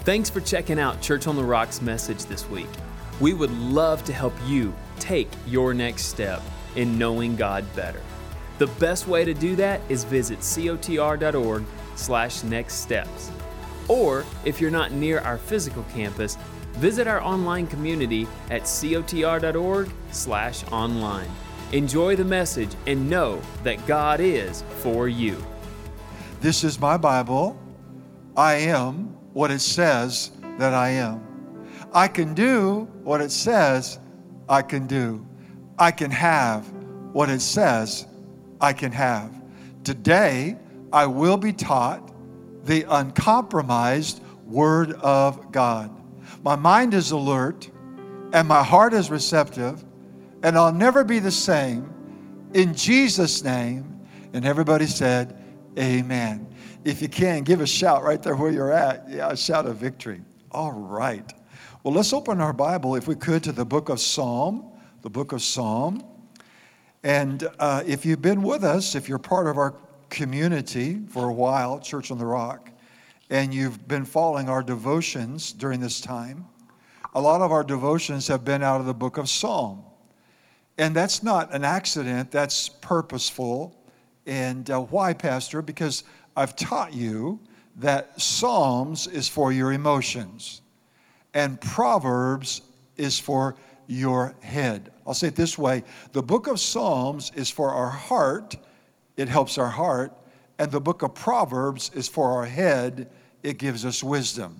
Thanks for checking out Church on the Rock's message this week. We would love to help you take your next step in knowing God better. The best way to do that is visit cotr.org/nextsteps. Or if you're not near our physical campus, visit our online community at cotr.org/online. Enjoy the message and know that God is for you. This is my Bible. I am what it says that I am. I can do what it says I can do. I can have what it says I can have. Today, I will be taught the uncompromised Word of God. My mind is alert and my heart is receptive, and I'll never be the same. In Jesus' name. And everybody said, amen. If you can, give a shout right there where you're at. Yeah, a shout of victory. All right. Well, let's open our Bible, if we could, to the book of Psalm. The book of Psalm. And if you've been with us, if you're part of our community for a while, Church on the Rock, and you've been following our devotions during this time, a lot of our devotions have been out of the book of Psalm. And that's not an accident, that's purposeful. And why, Pastor? Because I've taught you that Psalms is for your emotions and Proverbs is for your head. I'll say it this way. The book of Psalms is for our heart. It helps our heart. And the book of Proverbs is for our head. It gives us wisdom.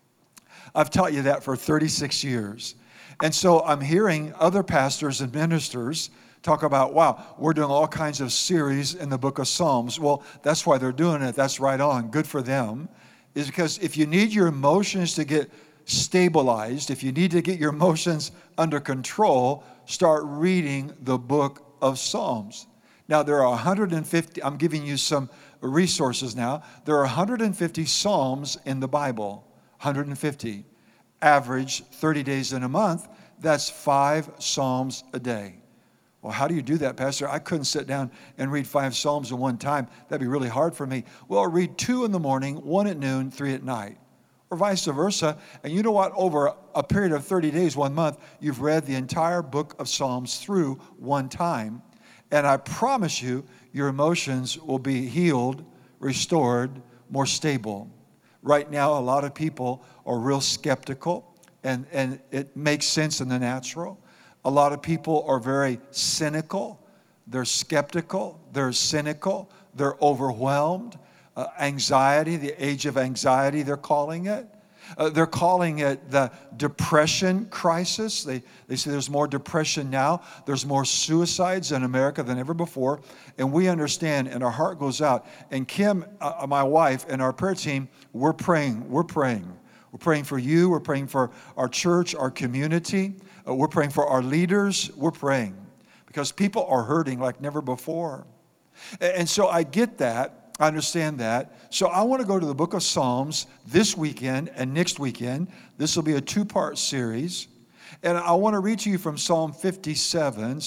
I've taught you that for 36 years. And so I'm hearing other pastors and ministers talk about, wow, we're doing all kinds of series in the book of Psalms. Well, that's why they're doing it. That's right on. Good for them. Is because if you need your emotions to get stabilized, if you need to get your emotions under control, start reading the book of Psalms. Now, there are 150, I'm giving you some resources now. There are 150 Psalms in the Bible, 150. Average 30 days in a month, that's 5 Psalms a day. Well, how do you do that, Pastor? I couldn't sit down and read 5 Psalms at one time. That'd be really hard for me. Well, read 2 in the morning, 1 at noon, 3 at night, or vice versa. And you know what? Over a period of 30 days, 1 month, you've read the entire book of Psalms through one time. And I promise you, your emotions will be healed, restored, more stable. Right now, a lot of people are real skeptical, and it makes sense in the natural. A lot of people are very cynical. They're skeptical. They're cynical. They're overwhelmed. Anxiety, the age of anxiety, they're calling it. They're calling it the depression crisis. They say there's more depression now. There's more suicides in America than ever before. And we understand, and our heart goes out. And Kim, my wife, and our prayer team, we're praying. We're praying. We're praying for you. We're praying for our church, our community. We're praying for our leaders. We're praying because people are hurting like never before. And so I get that. I understand that. So I want to go to the book of Psalms this weekend and next weekend. This will be a 2-part series. And I want to read to you from Psalm 57.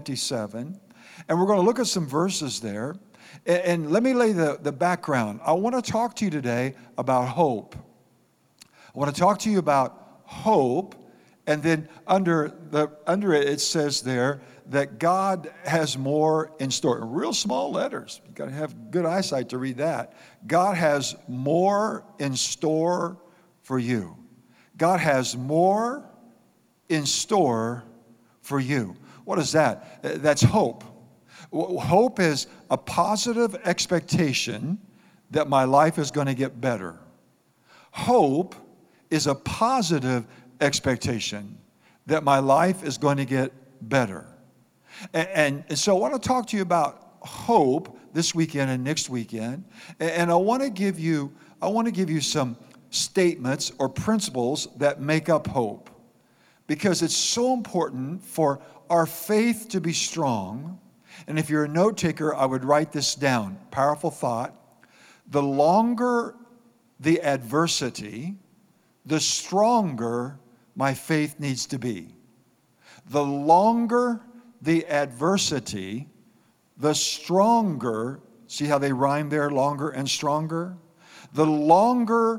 And we're going to look at some verses there. And let me lay the background. I want to talk to you today about hope. I want to talk to you about hope. And then under it says there that God has more in store. Real small letters. You've got to have good eyesight to read that. God has more in store for you. God has more in store for you. What is that? That's hope. Hope is a positive expectation that my life is going to get better. Hope is a positive expectation that my life is going to get better. And so I want to talk to you about hope this weekend and next weekend. And I want to give you some statements or principles that make up hope. Because it's so important for our faith to be strong. And if you're a note taker, I would write this down. Powerful thought. The longer the adversity, the stronger my faith needs to be. The longer the adversity, the stronger, see how they rhyme there, longer and stronger? The longer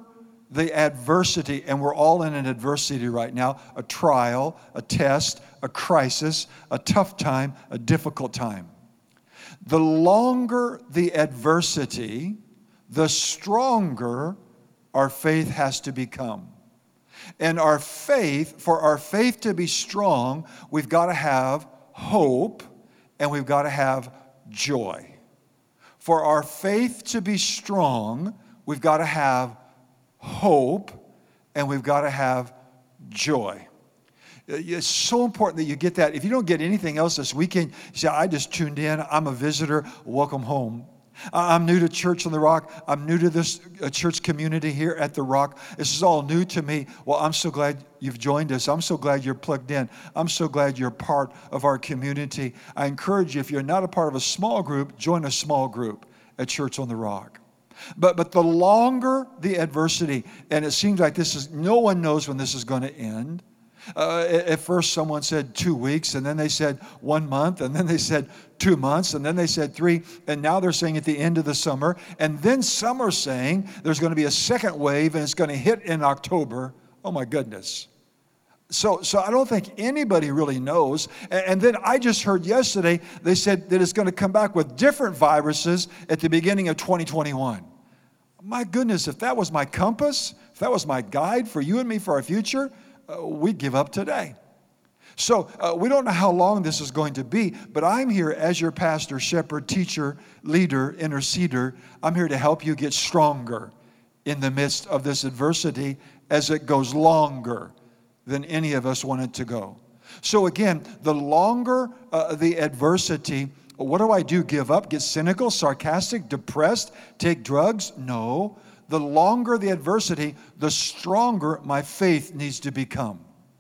the adversity, and we're all in an adversity right now, a trial, a test, a crisis, a tough time, a difficult time. The longer the adversity, the stronger our faith has to become. And for our faith to be strong, we've got to have hope and we've got to have joy. For our faith to be strong, we've got to have hope and we've got to have joy. It's so important that you get that. If you don't get anything else this weekend, you say, I just tuned in, I'm a visitor, welcome home. I'm new to Church on the Rock. I'm new to this church community here at the Rock. This is all new to me. Well, I'm so glad you've joined us. I'm so glad you're plugged in. I'm so glad you're part of our community. I encourage you, if you're not a part of a small group, join a small group at Church on the Rock. But the longer the adversity, and it seems like no one knows when this is going to end. At first someone said 2 weeks, and then they said 1 month, and then they said 2 months, and then they said 3, and now they're saying at the end of the summer, and then some are saying there's going to be a second wave and it's going to hit in October. Oh my goodness. So I don't think anybody really knows. And then I just heard yesterday, they said that it's going to come back with different viruses at the beginning of 2021. My goodness, if that was my compass, if that was my guide for you and me for our future, we'd give up today. So we don't know how long this is going to be, but I'm here as your pastor, shepherd, teacher, leader, interceder. I'm here to help you get stronger in the midst of this adversity as it goes longer than any of us want it to go. So again, the longer the adversity, what do? Give up, get cynical, sarcastic, depressed, take drugs? No. The longer the adversity, the stronger my faith needs to become.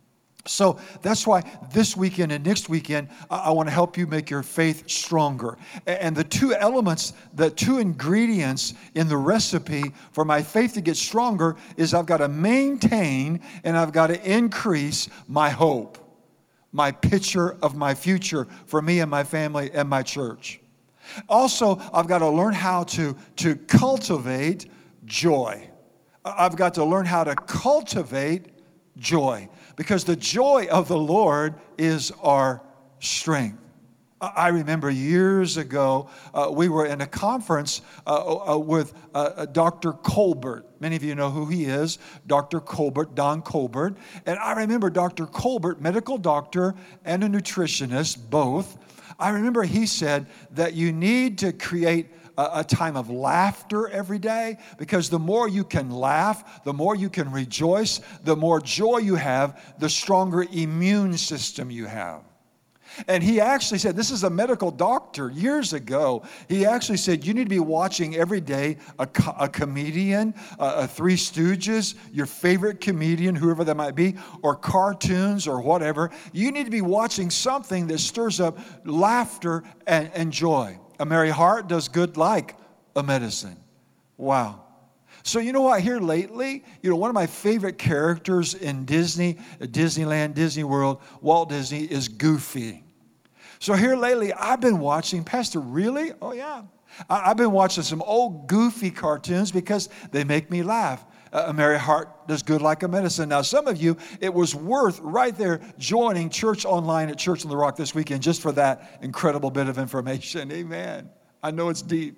So that's why this weekend and next weekend, I want to help you make your faith stronger. And the two elements, the two ingredients in the recipe for my faith to get stronger is I've got to maintain and I've got to increase my hope, my picture of my future for me and my family and my church. Also, I've got to learn how to cultivate joy. I've got to learn how to cultivate joy, because the joy of the Lord is our strength. I remember years ago, we were in a conference with Dr. Colbert. Many of you know who he is, Dr. Colbert, Don Colbert. And I remember Dr. Colbert, medical doctor and a nutritionist, both. I remember he said that you need to create a time of laughter every day, because the more you can laugh, the more you can rejoice, the more joy you have, the stronger immune system you have. And he actually said, this is a medical doctor years ago, he actually said, you need to be watching every day a comedian, Three Stooges, your favorite comedian, whoever that might be, or cartoons or whatever. You need to be watching something that stirs up laughter and joy. A merry heart does good like a medicine. Wow. So you know what, here lately, one of my favorite characters in Disney, Disneyland, Disney World, Walt Disney, is Goofy. So here lately, I've been watching, Pastor, really? Oh yeah. I've been watching some old Goofy cartoons because they make me laugh. A merry heart does good like a medicine. Now, some of you, it was worth right there joining Church Online at Church on the Rock this weekend just for that incredible bit of information. Amen. I know it's deep.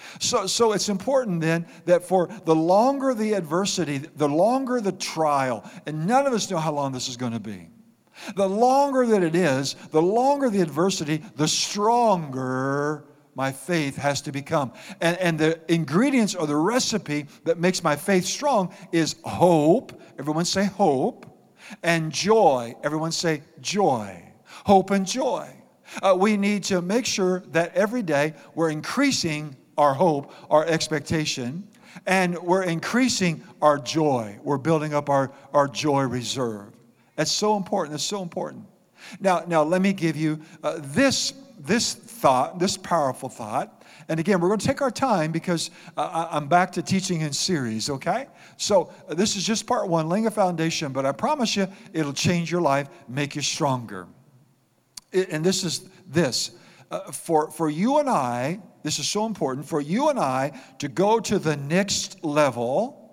So it's important then that for the longer the adversity, the longer the trial, and none of us know how long this is going to be. The longer that it is, the longer the adversity, the stronger my faith has to become. And the ingredients or the recipe that makes my faith strong is hope. Everyone say hope. And joy. Everyone say joy. Hope and joy. We need to make sure that every day we're increasing our hope, our expectation, and we're increasing our joy. We're building up our joy reserve. That's so important. That's so important. Now let me give you this thought, this powerful thought. And again, we're going to take our time because I'm back to teaching in series, okay? So this is just part one, laying a foundation, but I promise you it'll change your life, make you stronger. And this is this. For you and I, this is so important, for you and I to go to the next level,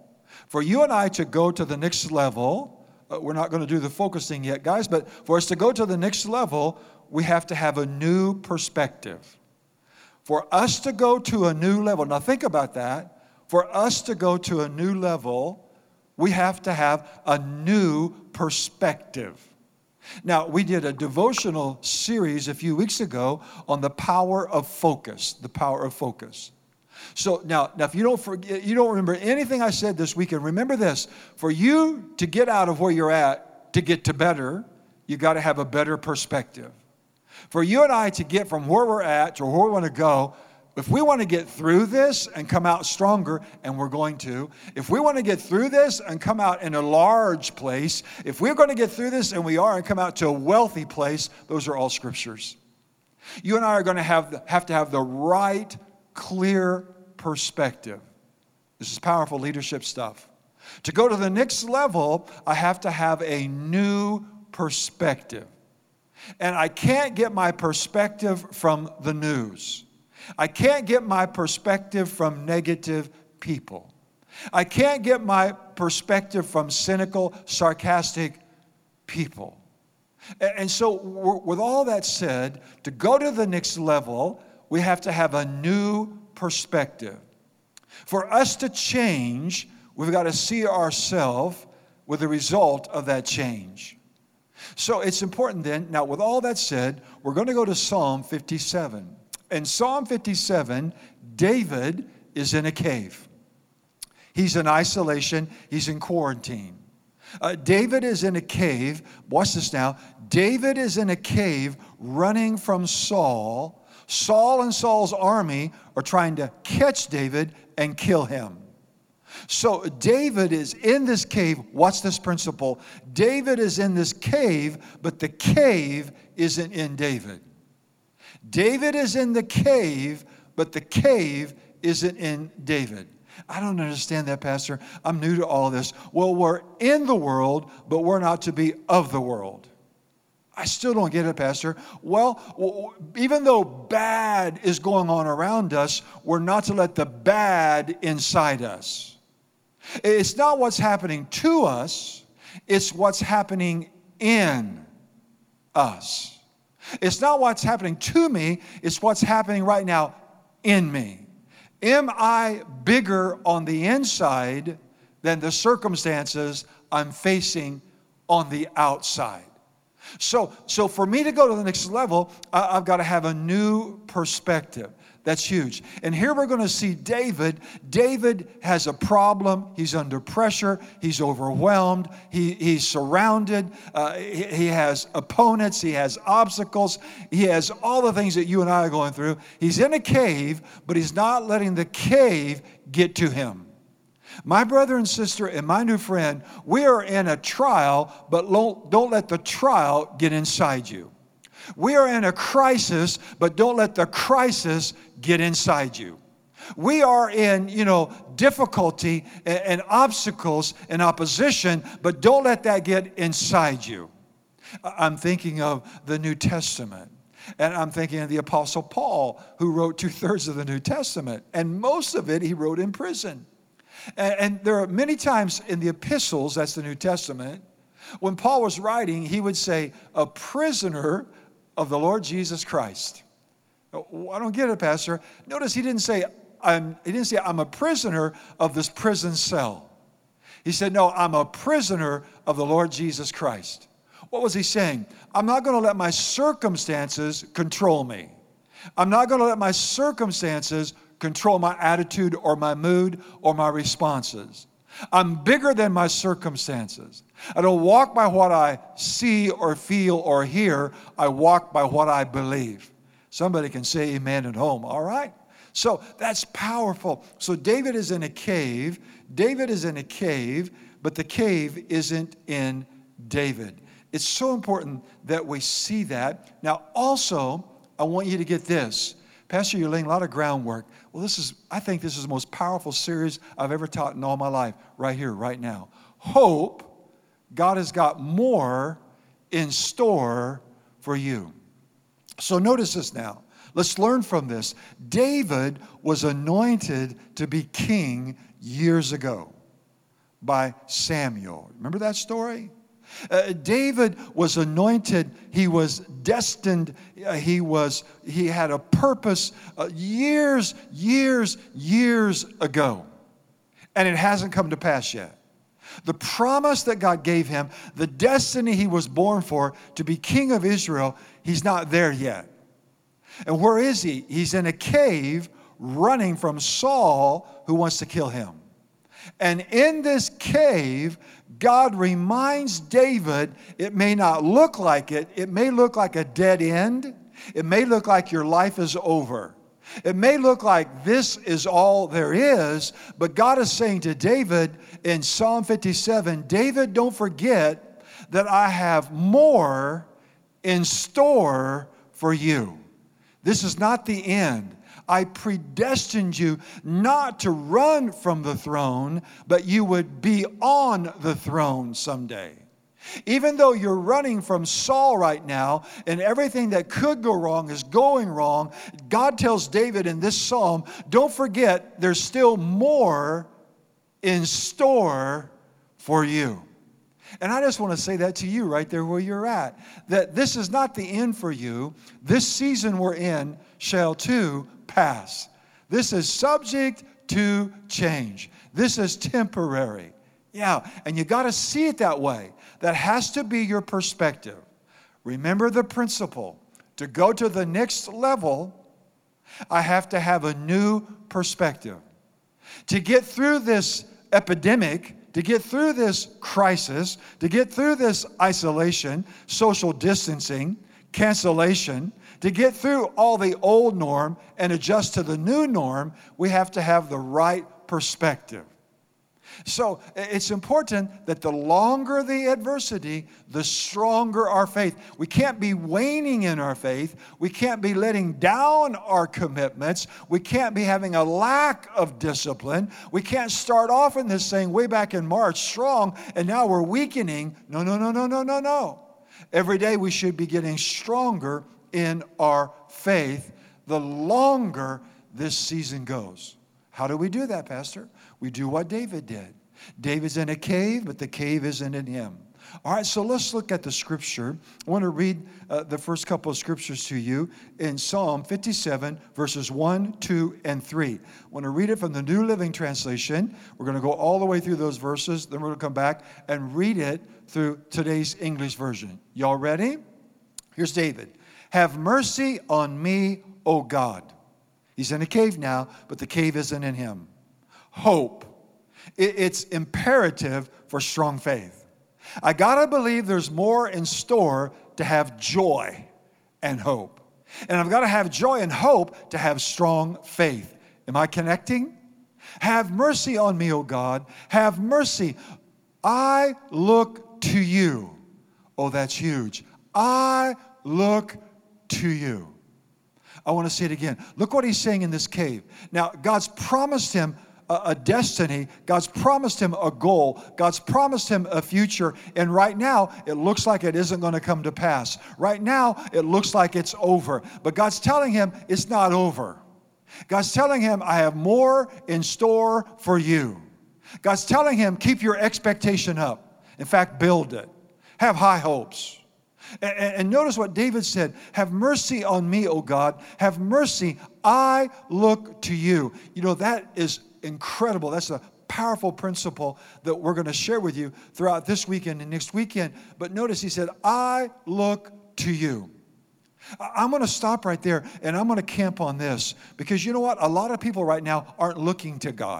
For you and I to go to the next level, we're not going to do the focusing yet, guys, but for us to go to the next level, we have to have a new perspective. For us to go to a new level, now think about that. For us to go to a new level, we have to have a new perspective. Now, we did a devotional series a few weeks ago on the power of focus, the power of focus. So now if you don't remember anything I said this weekend, remember this. For you to get out of where you're at, to get to better, you got to have a better perspective. For you and I to get from where we're at to where we want to go, if we want to get through this and come out stronger, and we're going to, if we want to get through this and come out in a large place, if we're going to get through this, and we are, and come out to a wealthy place, those are all scriptures. You and I are going to have to have the right, clear perspective. This is powerful leadership stuff. To go to the next level, I have to have a new perspective. And I can't get my perspective from the news. I can't get my perspective from negative people. I can't get my perspective from cynical, sarcastic people. And so with all that said, to go to the next level, we have to have a new perspective. For us to change, we've got to see ourselves with the result of that change. So it's important then, now with all that said, we're going to go to Psalm 57. In Psalm 57, David is in a cave. He's in isolation. He's in quarantine. David is in a cave. Watch this now. David is in a cave running from Saul. Saul and Saul's army are trying to catch David and kill him. So David is in this cave. Watch this principle. David is in this cave, but the cave isn't in David. David is in the cave, but the cave isn't in David. I don't understand that, Pastor. I'm new to all this. Well, we're in the world, but we're not to be of the world. I still don't get it, Pastor. Well, even though bad is going on around us, we're not to let the bad inside us. It's not what's happening to us, it's what's happening in us. It's not what's happening to me, it's what's happening right now in me. Am I bigger on the inside than the circumstances I'm facing on the outside? So for me to go to the next level, I've got to have a new perspective. That's huge. And here we're going to see David. David has a problem. He's under pressure. He's overwhelmed. He's surrounded. He has opponents. He has obstacles. He has all the things that you and I are going through. He's in a cave, but he's not letting the cave get to him. My brother and sister and my new friend, we are in a trial, but don't let the trial get inside you. We are in a crisis, but don't let the crisis get inside you. We are in, difficulty and obstacles and opposition, but don't let that get inside you. I'm thinking of the New Testament. And I'm thinking of the Apostle Paul, who wrote 2/3 of the New Testament. And most of it he wrote in prison. And there are many times in the epistles, that's the New Testament, when Paul was writing, he would say, a prisoner of the Lord Jesus Christ. I don't get it, Pastor. Notice he didn't say I'm a prisoner of this prison cell. He said, no, I'm a prisoner of the Lord Jesus Christ. What was he saying? I'm not going to let my circumstances control me. I'm not going to let my circumstances control my attitude or my mood or my responses. I'm bigger than my circumstances. I don't walk by what I see or feel or hear. I walk by what I believe. Somebody can say amen at home, all right? So that's powerful. So David is in a cave. David is in a cave, but the cave isn't in David. It's so important that we see that. Now, also, I want you to get this. Pastor, you're laying a lot of groundwork. Well, I think this is the most powerful series I've ever taught in all my life, right here, right now. Hope, God has got more in store for you. So notice this now. Let's learn from this. David was anointed to be king years ago. by Samuel. Remember that story? David was anointed. He was destined. He had a purpose years ago. And it hasn't come to pass yet. The promise that God gave him, the destiny he was born for, to be king of Israel, he's not there yet. And where is he? He's in a cave running from Saul, who wants to kill him. And in this cave, God reminds David, it may not look like it. It may look like a dead end. It may look like your life is over. It may look like this is all there is, but God is saying to David in Psalm 57, David, don't forget that I have more in store for you. This is not the end. I predestined you not to run from the throne, but you would be on the throne someday. Even though you're running from Saul right now and everything that could go wrong is going wrong, God tells David in this psalm, don't forget there's still more in store for you. And I just want to say that to you right there where you're at, that this is not the end for you. This season we're in shall too pass. This is subject to change. This is temporary. Yeah, and you got to see it that way. That has to be your perspective. Remember the principle. To go to the next level, I have to have a new perspective. To get through this epidemic, to get through this crisis, to get through this isolation, social distancing, cancellation, to get through all the old norm and adjust to the new norm, we have to have the right perspective. So it's important that the longer the adversity, the stronger our faith. We can't be waning in our faith. We can't be letting down our commitments. We can't be having a lack of discipline. We can't start off in this thing way back in March strong and now we're weakening. No. Every day we should be getting stronger in our faith the longer this season goes. How do we do that, Pastor? We do what David did. David's in a cave, but the cave isn't in him. All right, so let's look at the scripture. I want to read the first couple of scriptures to you in Psalm 57, verses 1, 2, and 3. I want to read it from the New Living Translation. We're going to go all the way through those verses. Then we're going to come back and read it through today's English version. Y'all ready? Here's David. Have mercy on me, O God. He's in a cave now, but the cave isn't in him. Hope. It's imperative for strong faith. I got to believe there's more in store to have joy and hope. And I've got to have joy and hope to have strong faith. Am I connecting? Have mercy on me, O God. Have mercy. I look to you. Oh, that's huge. I look to you. I want to say it again. Look what he's saying in this cave. Now, God's promised him a destiny. God's promised him a goal. God's promised him a future. And right now, it looks like it isn't going to come to pass. Right now, it looks like it's over. But God's telling him it's not over. God's telling him, I have more in store for you. God's telling him, keep your expectation up. In fact, build it. Have high hopes. And notice what David said. Have mercy on me, O God. Have mercy. I look to you. You know, that is incredible. That's a powerful principle that we're going to share with you throughout this weekend and next weekend. But notice he said, I look to you. I'm going to stop right there and I'm going to camp on this. Because you know what? A lot of people right now aren't looking to God.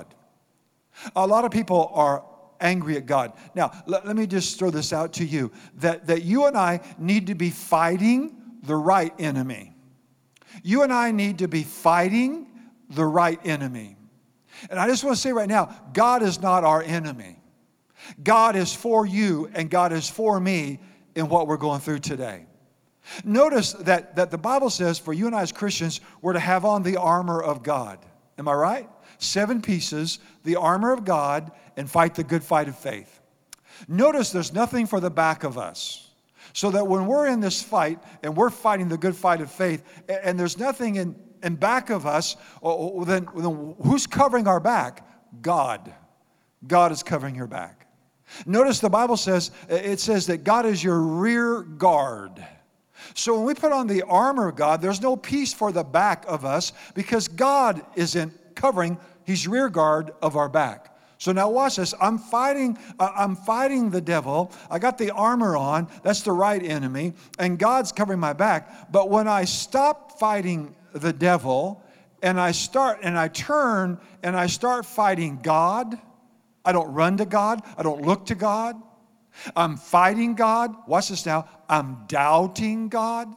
A lot of people are angry at God. Now, let me just throw this out to you. That you and I need to be fighting the right enemy. You and I need to be fighting the right enemy. And I just want to say right now, God is not our enemy. God is for you and God is for me in what we're going through today. Notice that the Bible says for you and I as Christians, we're to have on the armor of God. Am I right? 7 pieces, the armor of God, and fight the good fight of faith. Notice there's nothing for the back of us. So that when we're in this fight and we're fighting the good fight of faith, and there's nothing in back of us, then who's covering our back? God. God is covering your back. Notice the Bible says, it says that God is your rear guard. So when we put on the armor of God, there's no peace for the back of us because God isn't covering. He's rear guard of our back. So now watch this. I'm fighting the devil. I got the armor on. That's the right enemy. And God's covering my back. But when I stop fighting the devil and I turn and I start fighting God, I don't run to God. I don't look to God. I'm fighting God. Watch this now. I'm doubting God.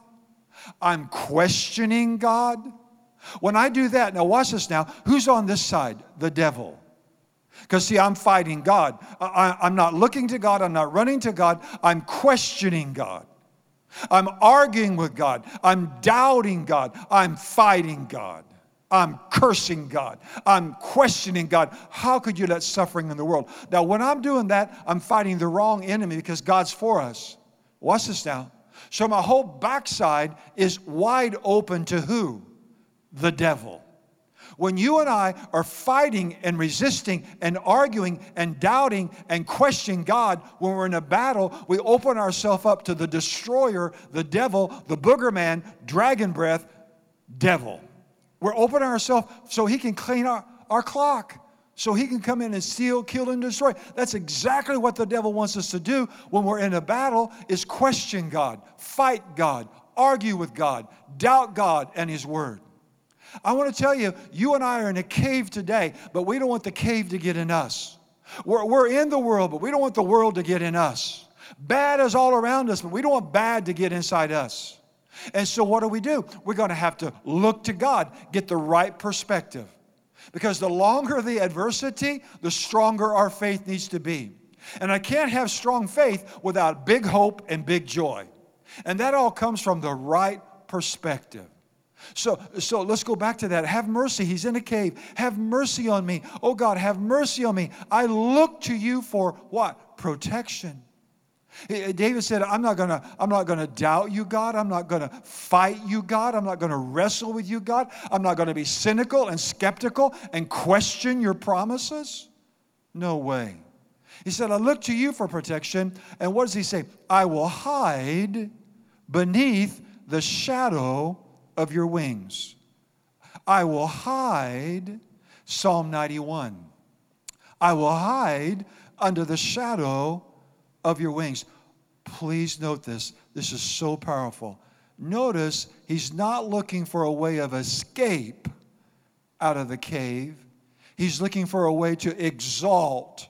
I'm questioning God. When I do that, now watch this now. Who's on this side? The devil. Because see, I'm fighting God. I'm not looking to God. I'm not running to God. I'm questioning God. I'm arguing with God. I'm doubting God. I'm fighting God. I'm cursing God. I'm questioning God. How could you let suffering in the world? Now, when I'm doing that, I'm fighting the wrong enemy because God's for us. Watch this now. So my whole backside is wide open to who? The devil. When you and I are fighting and resisting and arguing and doubting and questioning God, when we're in a battle, we open ourselves up to the destroyer, the devil, the booger man, dragon breath, devil. We're opening ourselves so he can clean our clock, so he can come in and steal, kill, and destroy. That's exactly what the devil wants us to do when we're in a battle, is question God, fight God, argue with God, doubt God and His Word. I want to tell you, you and I are in a cave today, but we don't want the cave to get in us. We're in the world, but we don't want the world to get in us. Bad is all around us, but we don't want bad to get inside us. And so what do? We're going to have to look to God, get the right perspective. Because the longer the adversity, the stronger our faith needs to be. And I can't have strong faith without big hope and big joy. And that all comes from the right perspective. So let's go back to that. Have mercy. He's in a cave. Have mercy on me. Oh God, have mercy on me. I look to you for what? Protection. David said, I'm not gonna doubt you, God. I'm not gonna fight you, God. I'm not gonna wrestle with you, God. I'm not gonna be cynical and skeptical and question your promises. No way. He said, I look to you for protection. And what does he say? I will hide beneath the shadow of your wings. I will hide, Psalm 91. I will hide under the shadow of your wings. Please note this. This is so powerful. Notice he's not looking for a way of escape out of the cave. He's looking for a way to exalt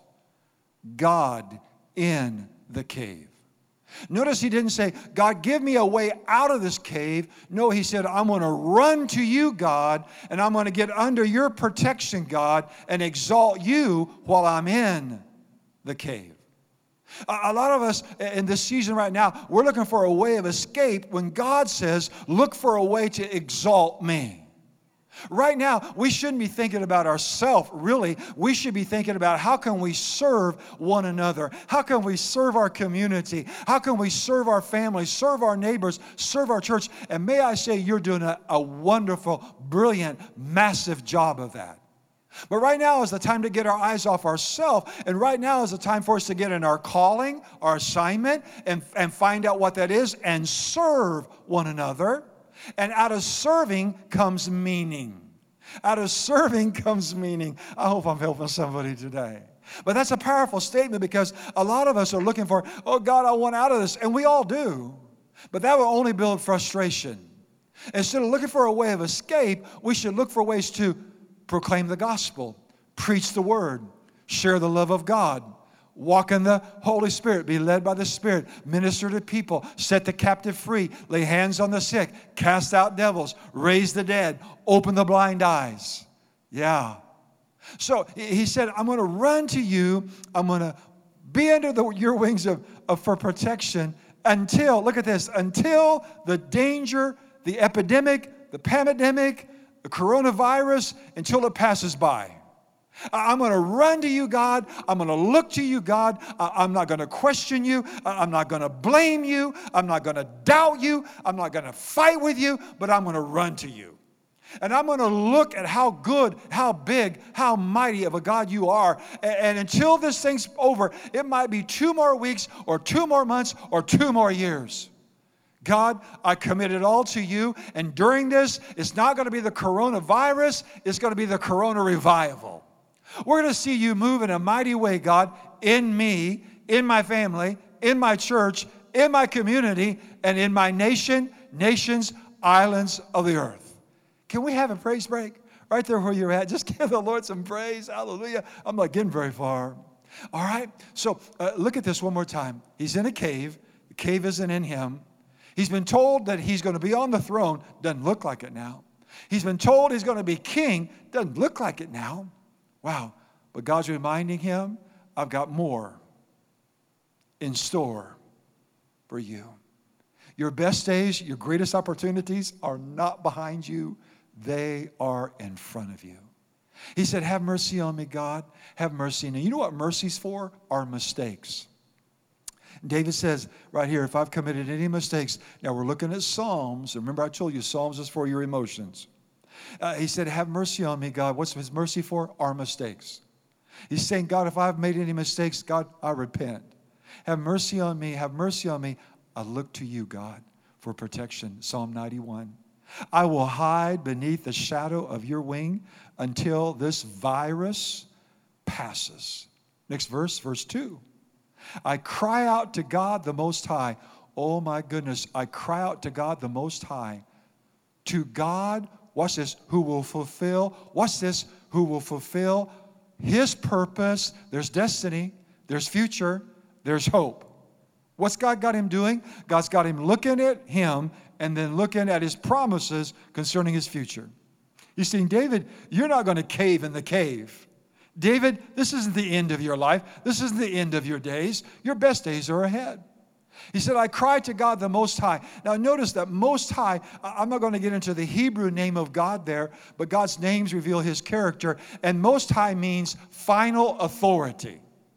God in the cave. Notice he didn't say, God, give me a way out of this cave. No, he said, I'm going to run to you, God, and I'm going to get under your protection, God, and exalt you while I'm in the cave. A lot of us in this season right now, we're looking for a way of escape when God says, look for a way to exalt me. Right now, we shouldn't be thinking about ourselves, really. We should be thinking about how can we serve one another? How can we serve our community? How can we serve our family, serve our neighbors, serve our church? And may I say, you're doing a wonderful, brilliant, massive job of that. But right now is the time to get our eyes off ourselves, and right now is the time for us to get in our calling, our assignment, and find out what that is and serve one another. And out of serving comes meaning. Out of serving comes meaning. I hope I'm helping somebody today. But that's a powerful statement because a lot of us are looking for, oh God, I want out of this. And we all do. But that will only build frustration. Instead of looking for a way of escape, we should look for ways to proclaim the gospel, preach the word, share the love of God, walk in the Holy Spirit, be led by the Spirit, minister to people, set the captive free, lay hands on the sick, cast out devils, raise the dead, open the blind eyes. Yeah. So he said, I'm going to run to you. I'm going to be under your wings for protection until, look at this, until the danger, the epidemic, the pandemic, the coronavirus, until it passes by. I'm going to run to you, God. I'm going to look to you, God. I'm not going to question you. I'm not going to blame you. I'm not going to doubt you. I'm not going to fight with you, but I'm going to run to you. And I'm going to look at how good, how big, how mighty of a God you are. And until this thing's over, it might be 2 more weeks or 2 more months or 2 more years. God, I commit it all to you. And during this, it's not going to be the coronavirus. It's going to be the corona revival. We're going to see you move in a mighty way, God, in me, in my family, in my church, in my community, and in my nations, islands of the earth. Can we have a praise break? Right there where you're at. Just give the Lord some praise. Hallelujah. I'm not getting very far. All right. So look at this one more time. He's in a cave. The cave isn't in him. He's been told that he's going to be on the throne. Doesn't look like it now. He's been told he's going to be king. Doesn't look like it now. Wow. But God's reminding him, I've got more in store for you. Your best days, your greatest opportunities are not behind you. They are in front of you. He said, have mercy on me, God. Have mercy. Now, you know what mercy's for? Our mistakes. David says right here, if I've committed any mistakes. Now, we're looking at Psalms. Remember, I told you Psalms is for your emotions. He said, have mercy on me, God. What's his mercy for? Our mistakes. He's saying, God, if I've made any mistakes, God, I repent. Have mercy on me. Have mercy on me. I look to you, God, for protection. Psalm 91. I will hide beneath the shadow of your wing until this virus passes. Next verse, verse 2. I cry out to God the Most High. Oh my goodness, I cry out to God the Most High. To God, watch this, who will fulfill, watch this, who will fulfill his purpose. There's destiny, there's future, there's hope. What's God got him doing? God's got him looking at him and then looking at his promises concerning his future. You see, David, you're not going to cave in the cave. David, this isn't the end of your life. This isn't the end of your days. Your best days are ahead. He said, I cry to God the Most High. Now notice that Most High, I'm not going to get into the Hebrew name of God there, but God's names reveal his character. And Most High means final authority.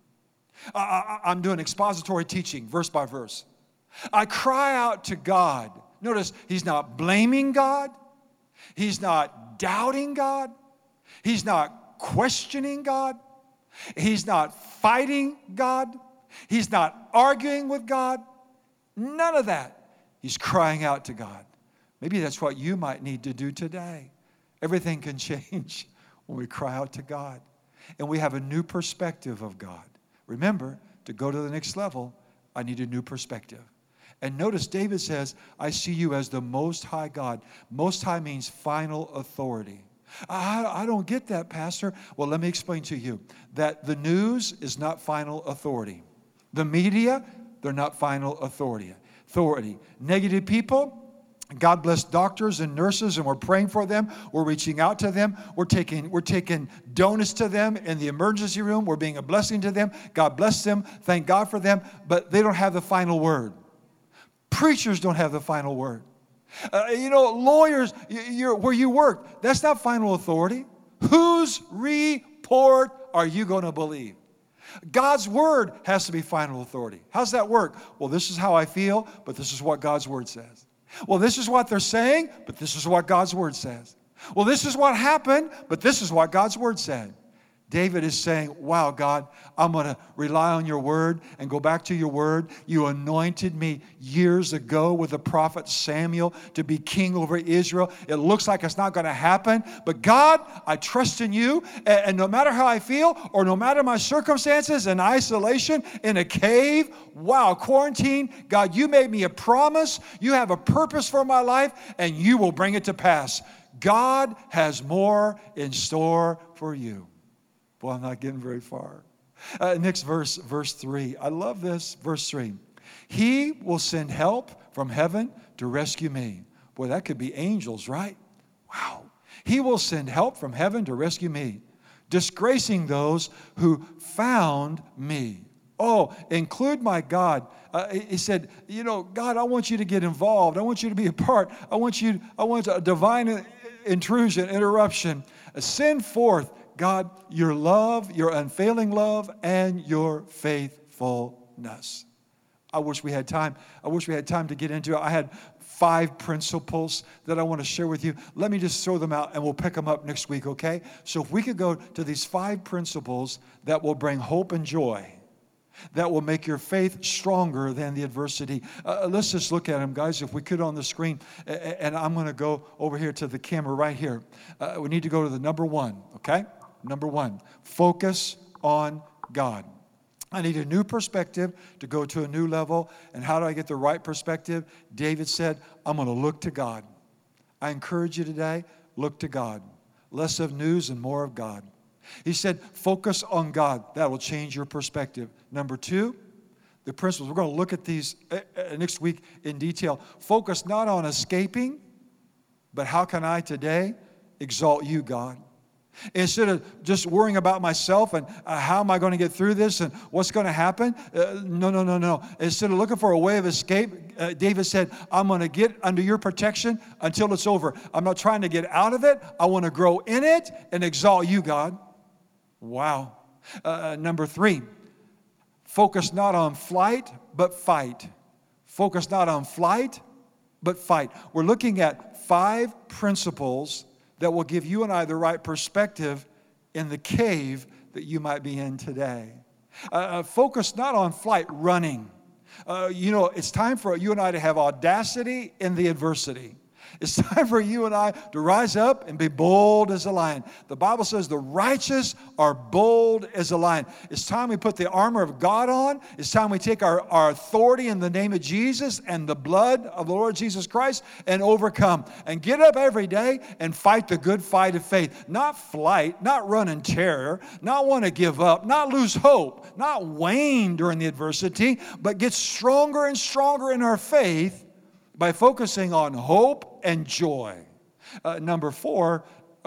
I'm doing expository teaching, verse by verse. I cry out to God. Notice, he's not blaming God. He's not doubting God. He's not questioning God. He's not fighting God. He's not arguing with God. None of that. He's crying out to God. Maybe that's what you might need to do today. Everything can change when we cry out to God. And we have a new perspective of God. Remember, to go to the next level, I need a new perspective. And notice David says, I see you as the Most High God. Most High means final authority. I don't get that, Pastor. Well, let me explain to you that the news is not final authority. The media, they're not final authority. Negative people, God bless doctors and nurses, and we're praying for them. We're reaching out to them. We're taking donuts to them in the emergency room. We're being a blessing to them. God bless them. Thank God for them. But they don't have the final word. Preachers don't have the final word. Lawyers, where you work, that's not final authority. Whose report are you going to believe? God's word has to be final authority. How's that work? Well, this is how I feel, but this is what God's word says. Well, this is what they're saying, but this is what God's word says. Well, this is what happened, but this is what God's word said. David is saying, wow, God, I'm going to rely on your word and go back to your word. You anointed me years ago with the prophet Samuel to be king over Israel. It looks like it's not going to happen, but God, I trust in you. And no matter how I feel or no matter my circumstances in isolation, in a cave, wow, quarantine, God, you made me a promise. You have a purpose for my life and you will bring it to pass. God has more in store for you. Well, I'm not getting very far. Next verse 3. I love this. Verse 3. He will send help from heaven to rescue me. Boy, that could be angels, right? Wow. He will send help from heaven to rescue me, disgracing those who found me. Oh, include my God. He said, God, I want you to get involved. I want you to be a part. I want a divine intrusion, interruption. Send forth, God, your love, your unfailing love, and your faithfulness. I wish we had time. I wish we had time to get into it. I had 5 principles that I want to share with you. Let me just throw them out and we'll pick them up next week, okay? So if we could go to these 5 principles that will bring hope and joy, that will make your faith stronger than the adversity. Let's just look at them, guys, if we could on the screen. And I'm going to go over here to the camera right here. We need to go to the number 1, okay? Number 1, focus on God. I need a new perspective to go to a new level. And how do I get the right perspective? David said, I'm going to look to God. I encourage you today, look to God. Less of news and more of God. He said, focus on God. That will change your perspective. Number 2, the principles. We're going to look at these next week in detail. Focus not on escaping, but how can I today exalt you, God? Instead of just worrying about myself and how am I going to get through this and what's going to happen? No. Instead of looking for a way of escape, David said, I'm going to get under your protection until it's over. I'm not trying to get out of it. I want to grow in it and exalt you, God. Wow. Number 3, focus not on flight, but fight. Focus not on flight, but fight. We're looking at 5 principles that will give you and I the right perspective in the cave that you might be in today. Focus not on flight, running. It's time for you and I to have audacity in the adversity. It's time for you and I to rise up and be bold as a lion. The Bible says the righteous are bold as a lion. It's time we put the armor of God on. It's time we take our authority in the name of Jesus and the blood of the Lord Jesus Christ and overcome. And get up every day and fight the good fight of faith. Not flight, not run in terror, not want to give up, not lose hope, not wane during the adversity, but get stronger and stronger in our faith by focusing on hope and joy. Number four,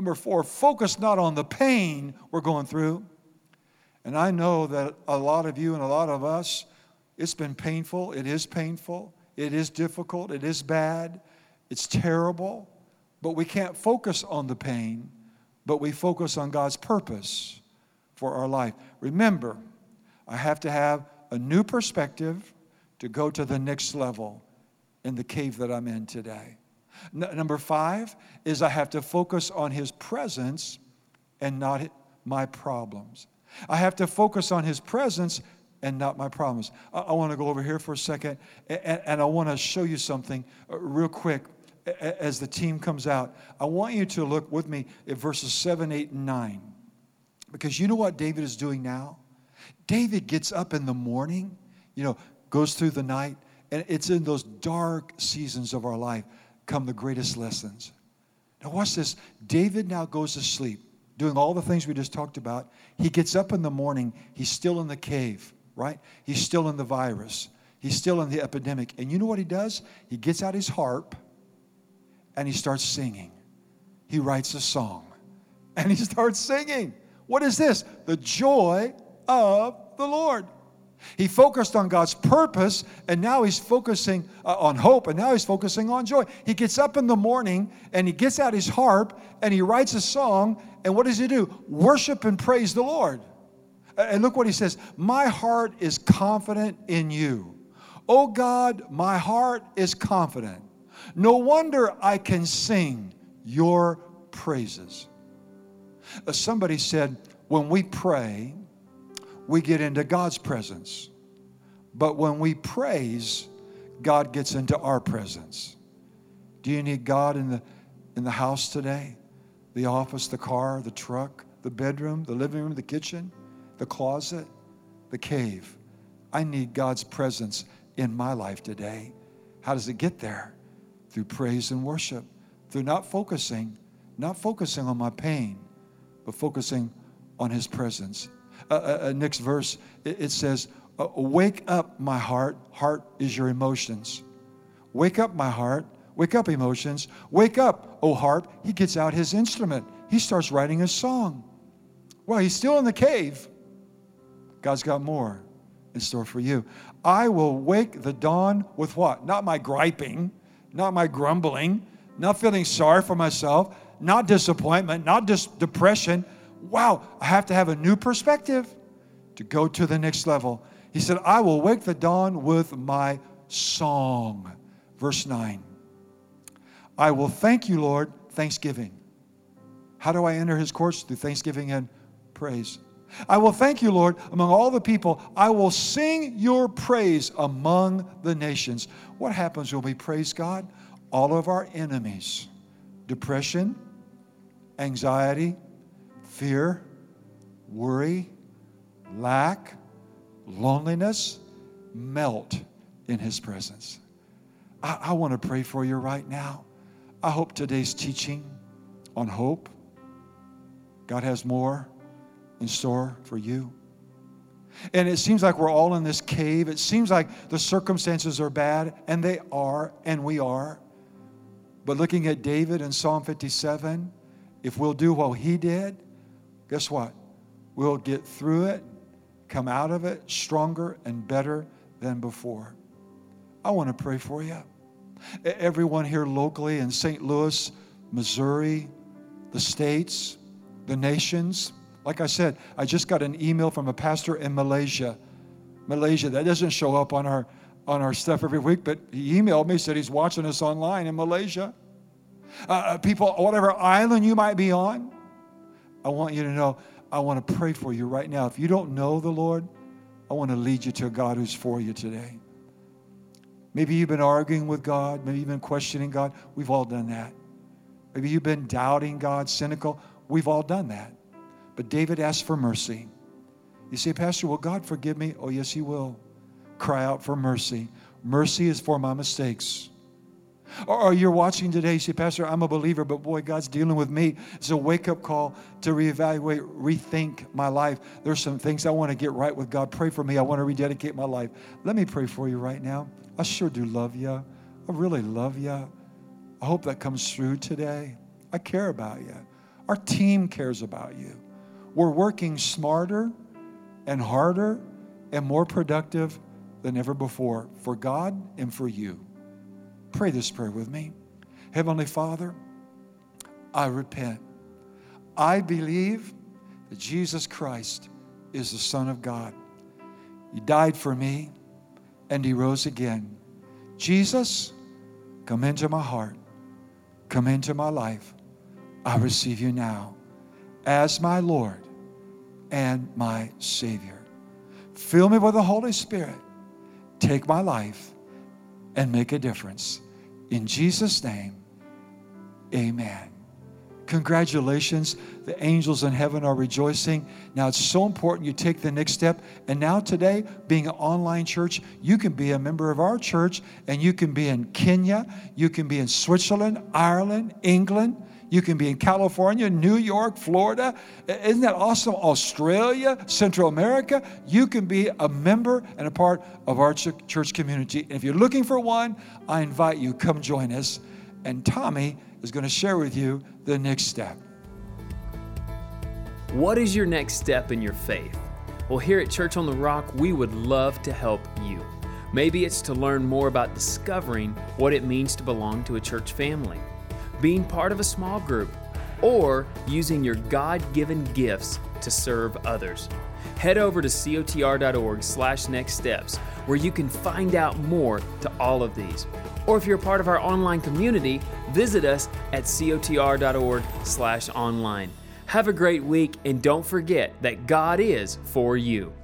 focus not on the pain we're going through. And I know that a lot of you and a lot of us, it's been painful. It is painful. It is difficult. It is bad. It's terrible. But we can't focus on the pain, but we focus on God's purpose for our life. Remember, I have to have a new perspective to go to the next level in the cave that I'm in today. Number 5 is I have to focus on His presence and not my problems. I have to focus on His presence and not my problems. I want to go over here for a second, and I want to show you something real quick as the team comes out. I want you to look with me at verses 7, 8, and 9. Because you know what David is doing now? David gets up in the morning, goes through the night, and it's in those dark seasons of our life come the greatest lessons. Now watch this. David now goes to sleep, doing all the things we just talked about. He gets up in the morning. He's still in the cave, right? He's still in the virus. He's still in the epidemic. And you know what he does? He gets out his harp and he starts singing. He writes a song and he starts singing. What is this? The joy of the Lord. He focused on God's purpose, and now he's focusing on hope, and now he's focusing on joy. He gets up in the morning, and he gets out his harp, and he writes a song, and what does he do? Worship and praise the Lord. And look what he says. My heart is confident in you. Oh God, my heart is confident. No wonder I can sing your praises. Somebody said, when we pray, we get into God's presence. But when we praise, God gets into our presence. Do you need God in the house today? The office, the car, the truck, the bedroom, the living room, the kitchen, the closet, the cave. I need God's presence in my life today. How does it get there? Through praise and worship. Through not focusing on my pain, but focusing on His presence. Next verse, it says, wake up, my heart. Heart is your emotions. Wake up, my heart. Wake up, emotions. Wake up, O harp. He gets out his instrument. He starts writing a song. Well, he's still in the cave. God's got more in store for you. I will wake the dawn with what? Not my griping, not my grumbling, not feeling sorry for myself, not disappointment, not depression. Wow, I have to have a new perspective to go to the next level. He said, I will wake the dawn with my song. Verse 9. I will thank you, Lord, thanksgiving. How do I enter his courts? Through thanksgiving and praise. I will thank you, Lord, among all the people. I will sing your praise among the nations. What happens when we praise God? All of our enemies, depression, anxiety, fear, worry, lack, loneliness, melt in his presence. I want to pray for you right now. I hope today's teaching on hope, God has more in store for you. And it seems like we're all in this cave. It seems like the circumstances are bad, and they are, and we are. But looking at David in Psalm 57, if we'll do what he did, guess what? We'll get through it, come out of it stronger and better than before. I want to pray for you. Everyone here locally in St. Louis, Missouri, the states, the nations. Like I said, I just got an email from a pastor in Malaysia. That doesn't show up on our stuff every week, but he emailed me, said he's watching us online in Malaysia. People, whatever island you might be on, I want you to know, I want to pray for you right now. If you don't know the Lord, I want to lead you to a God who's for you today. Maybe you've been arguing with God. Maybe you've been questioning God. We've all done that. Maybe you've been doubting God, cynical. We've all done that. But David asked for mercy. You say, Pastor, will God forgive me? Oh, yes, he will. Cry out for mercy. Mercy is for my mistakes. Or you're watching today, you say, Pastor, I'm a believer, but boy, God's dealing with me. It's a wake-up call to reevaluate, rethink my life. There's some things I want to get right with God. Pray for me. I want to rededicate my life. Let me pray for you right now. I sure do love you. I really love you. I hope that comes through today. I care about you. Our team cares about you. We're working smarter and harder and more productive than ever before for God and for you. Pray this prayer with me. Heavenly Father, I repent. I believe that Jesus Christ is the Son of God. He died for me and he rose again. Jesus, come into my heart. Come into my life. I receive you now as my Lord and my Savior. Fill me with the Holy Spirit. Take my life and make a difference. In Jesus' name, amen. Congratulations. The angels in heaven are rejoicing. Now, it's so important you take the next step. And now today, being an online church, you can be a member of our church, and you can be in Kenya, you can be in Switzerland, Ireland, England, you can be in California, New York, Florida. Isn't that awesome? Australia, Central America. You can be a member and a part of our church community. And if you're looking for one, I invite you, come join us. And Tommy is going to share with you the next step. What is your next step in your faith? Well, here at Church on the Rock, we would love to help you. Maybe it's to learn more about discovering what it means to belong to a church family, being part of a small group, or using your God-given gifts to serve others. Head over to cotr.org/nextsteps, where you can find out more to all of these. Or if you're a part of our online community, visit us at cotr.org/online. Have a great week, and don't forget that God is for you.